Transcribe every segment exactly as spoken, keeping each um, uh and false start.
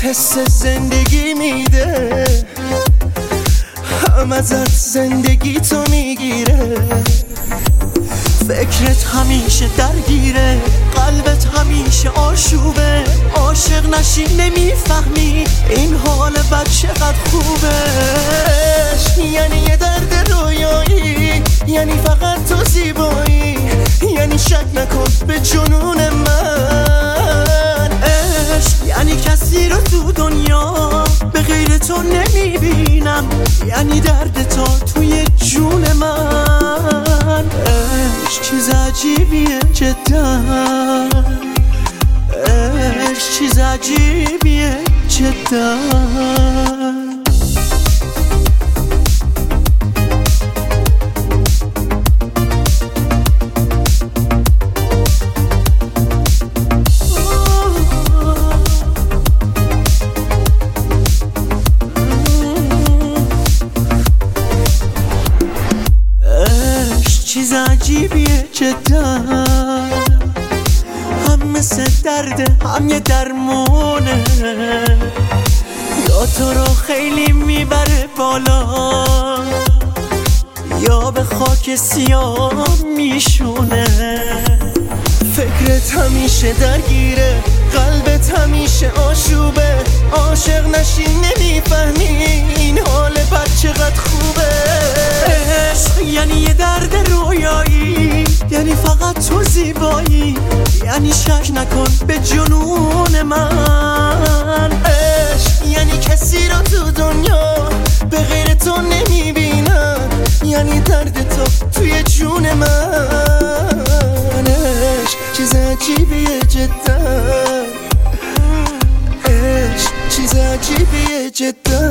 حس زندگی میده، هم ازت زندگی تو میگیره. فکرت همیشه درگیره، قلبت همیشه آشوبه. عاشق نشی نمیفهمی این حال بد چقدر خوبه. یعنی یه درد رویایی، یعنی فقط تو زیبایی، یعنی شک نکن به جنون من. عشق یعنی کسی رو تو دنیا به غیر تو نمیبینم، یعنی درد تو توی جون من. عشق چیز عجیبیه جدا، عشق چیز عجیبیه جدا. چیز عجیبیه جدا، هم مثل درد هم یه درمونه. یا تو رو خیلی میبره بالا، یا به خاک سیاه میشونه. فکرت همیشه درگیره، قلبت همیشه آشوبه. عاشق نشی نمیفهمی این حال بد چقدر خوبه. عشق یعنی یه درد رویایی، یعنی فقط تو زیبایی، یعنی شک نکن به جنون من. عشق یعنی کسی رو تو دنیا به غیر تو نمیبینم، یعنی درد تو توی جون من. عشق چیز عجیبیه جدا، عشق چیز عجیبیه جدا.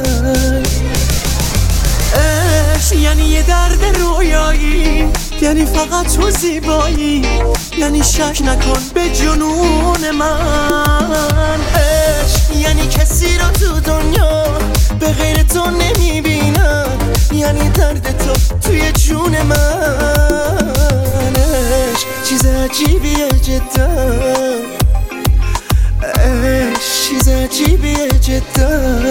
عشق یعنی یه درد رویایی، یعنی فقط تو زیبایی، یعنی شک نکن به جنون من. عشق یعنی کسی رو تو دنیا به غیر تو نمیبینم، یعنی درد تو توی جون من. عشق چیز عجیبیه جدا، عشق چیز عجیبیه جدا.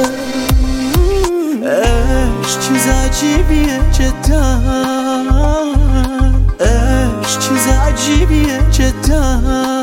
عشق چیز عجیبیه جدا، عشق چیز عجیبیه جدا.